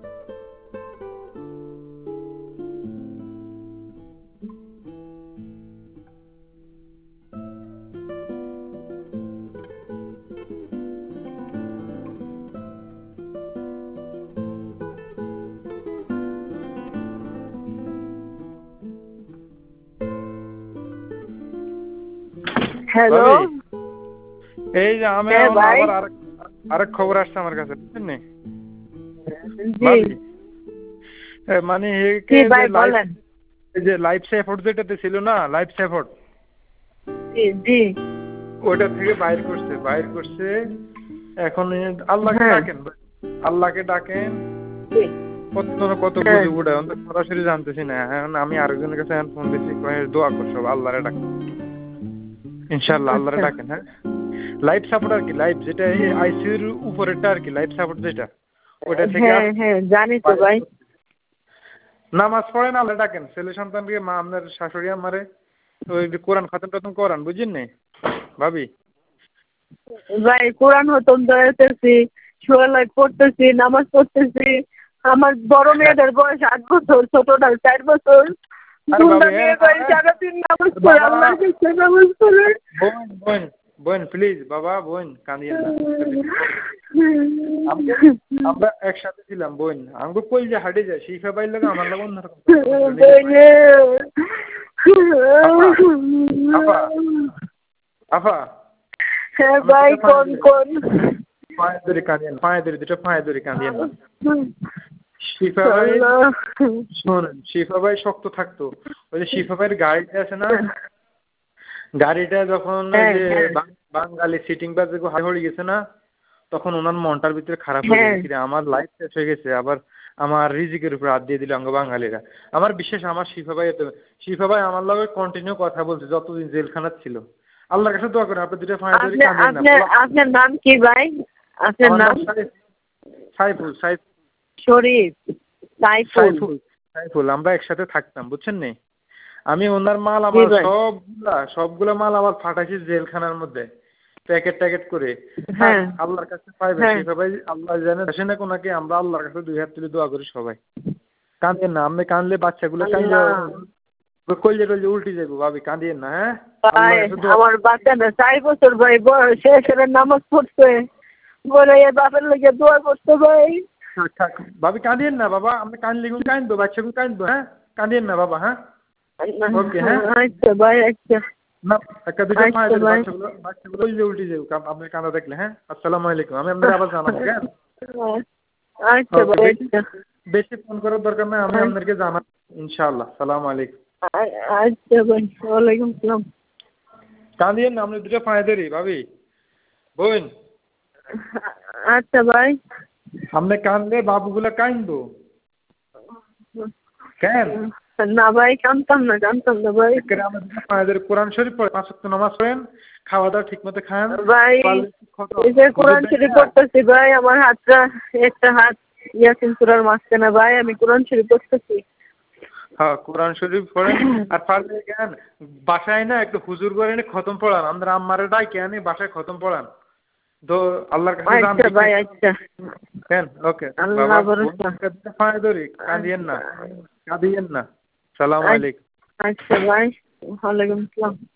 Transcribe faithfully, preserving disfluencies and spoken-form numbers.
Hello, এই যে আমি হ্যাঁ ভাই। আবার আরেক আরেক খবর আসছে আমার কাছে, বুঝছেন নি জি ভাবি? এ মানে জি একে যে ভাই লাইফ বলেন। এই যে লাইফ সাপোর্ট যেটাতে ছিল না, লাইফ সাপোর্ট জি জি ওইটা থেকে বাইর করছে বাইর করছে এখন এ আল্লাহকে হ্যাঁ ডাকেন ভাই, আল্লাহকে ডাকেন। জি কত জন কত হ্যাঁ বুঝে উঠে আমি তো সরাসরি জানতেছি না। এখন আমি আরেকজনের কাছে এখন ফোন দিচ্ছি, কয়ে দোয়া কর সব আল্লাহরে ডাকেন, ইনশাআল্লাহ আল্লাহরে আচ্ছা ডাকেন। হ্যাঁ, লাইফ সাপোর্ট আর কি, লাইফ যেটা আইসিইউর উপরেরটা আর কি, লাইফ সাপোর্ট যেটা ওটা থেকে হ্যাঁ আস হ্যাঁ জানি তো বাইর ভাই। করছে। নামাজ পড়েন, আল্লাহ ডাকেন, ছেলে সন্তানকে, মা আপনার শাশুড়ি আমারে ওই যে কোরআন খতম টতম করান, বুঝছেন নি ভাবি? ভাই কোরআন হতম ধরতেছি, সুরালাই পড়তেছি, নামাজ পড়তেছি। আমার বড় মেয়েদের বয়স আট বছর, ছোটটার চার বছর। আরে দুটা ভাবি এ মেয়ে না, ভাই এ, সারাদিন নামাজ পড়ে, বাবা আল্লাহর কাছে নামাজ পড়ে। বোন বোন বোন প্লিজ, বাবা বোন কাঁদিয়েন না। আমরা আমরা একসাথে ছিলাম বোন, আমাকে কই যে হাঁটে যায় শিখা পাইল লাগে আমার লাগে অন্যরকম সম্পর্ক ছিল নিজের ভাই। আপা আপা আপা হ্যাঁ আমি ভাই দুটো পায়ে কোন ধরে কোন পায়ে ধরে কাঁদিয়েন, পায়ে ধরে দুটো পায়ে ধরে কাঁদিয়েন না। শিফা ভাই আল্লাহ। শোনেন, শিফা ভাই শক্ত থাকতো। ওই যে শিফা ভাইয়ের গাড়িটা আছে না, গাড়িটা যখন ওই হ্যাঁ যে হ্যাঁ বাং- বাঙালি সিটিং বাস হাই হয়ে গেছে না, তখন ওনার মনটার ভিতরে খারাপ হয়ে হ্যাঁ গেছে, কিরে আমার লাইফ শেষ হয়ে গেছে, আবার আমার রিজিকের উপর হাত দিয়ে দিল আঙ্গ বাঙালিরা। আমার বিশেষ আমার শিফা ভাই এত, শিফা ভাই আমার লগে কন্টিনিউ কথা বলছে যতদিন জেলখানাত ছিল। আল্লাহর কাছে দোয়া করেন, আপনি দুটো ফাঁয়া ধরে আপনি কাঁদিয়েন না। আপনার আপনার নাম কি ভাই? আপনার আমার নাম নাম? সাইফ- সাইফুল সাইফ শরীফ সাইফুল। সাইফুল সাইফুল আমরা একসাথে থাকতাম, বুঝছেন নি? আমি ওনার মাল জি আমার ভাই। সবগুলা সবগুলা মাল আমার ফাটাইছি জেলখানার মধ্যে, প্যাকেট ট্যাকেট করে। থাক, হ্যাঁ আল্লাহর কাছে পাইবে হ্যাঁ শিফা ভাই, আল্লাহ জানে দেশে না কোনাকে, আমরা আল্লাহর কাছে দুই হাত তুলে দোয়া করি সবাই। কাঁদেন না, আপনি কাঁদলে বাচ্চাগুলো কান্দে আল্লাহ। কইলে টইলে উল্টে যাবো, ভাবি কাঁদিয়েন না। হ্যাঁ, ভাই আল্লাহর কাছে দোয়া। আমার বাচ্চাটা চার বছর ভাই বয়স, সেটা নামাজ পড়ছে, বলে এ বাপের লেগে দোয়া করতে ভাই। থাক থাক ভাবি কাঁদিয়েন না বাবা, আপনি কাঁদলে গুলো কাঁদবো, বাচ্চাগুলো কাঁদবো। হ্যাঁ, কাঁদিয়েন না বাবা। হ্যাঁ, ওকে। হ্যাঁ আচ্ছা ভাই আচ্ছা না, একটা দুইটা পায়ে আচ্ছা ধরে ভাই। বাচ্চাগুলো বাচ্চাগুলো উল্টে উল্টে যাবো আপনার কাঁদা দেখলে। হ্যাঁ, আসসালামু আলাইকুম, আমি আপনাদের আবার জানাবো। কেন? আচ্ছা ওকে, ভাই বেশি আচ্ছা বেশি ফোন করার দরকার নাই, আমি আপনাদেরকে জানাবো ইনশাআল্লাহ। সালাম আলাইকুম। আচ্ছা ভাই, ওয়ালাইকুম সালাম। কাঁদিয়েন না, আপনি দুটো পায়ে ধরি ভাবি বোন। আচ্ছা ভাই। আপনি কাঁদলে বাবুগুলা কাঁদবো কেন? না ভাই জানতাম না, জানতাম না ভাই। একেবারে আমরা দুটো পায়ে ধরে কোরআন শরীফ পড়ে পাঁচ ওয়াক্ত নামাজ পড়েন, খাওয়া দাওয়া ঠিক মতো খান, ভাই পারলে খতম এই যে হুজুর কোরআন শরীফ দেখা। পড়তেছি ভাই, আমার হাতটা একটা হাত ইয়াসিন সূরার মাঝখানে ভাই, আমি কোরআন শরীফ পড়তেছি। হ্যাঁ, কোরআন শরীফ পড়েন। আর পারলে কেন বাসায় না একটু হুজুর করে এনে খতম পড়ান, আমরা আম্মারে ডাইকে আনি বাসায় খতম পড়ান, তো আল্লাহর কাছে আচ্ছা জানতে ভাই আচ্ছা। কেন। ওকে বাবা, আল্লাহ ভরসা। পায়ে ধরি, কাঁদিয়েন না, কাঁদিয়েন না। সালাম আলাইকুম। আচ্ছা ভাই, ওয়ালাইকুম সালাম।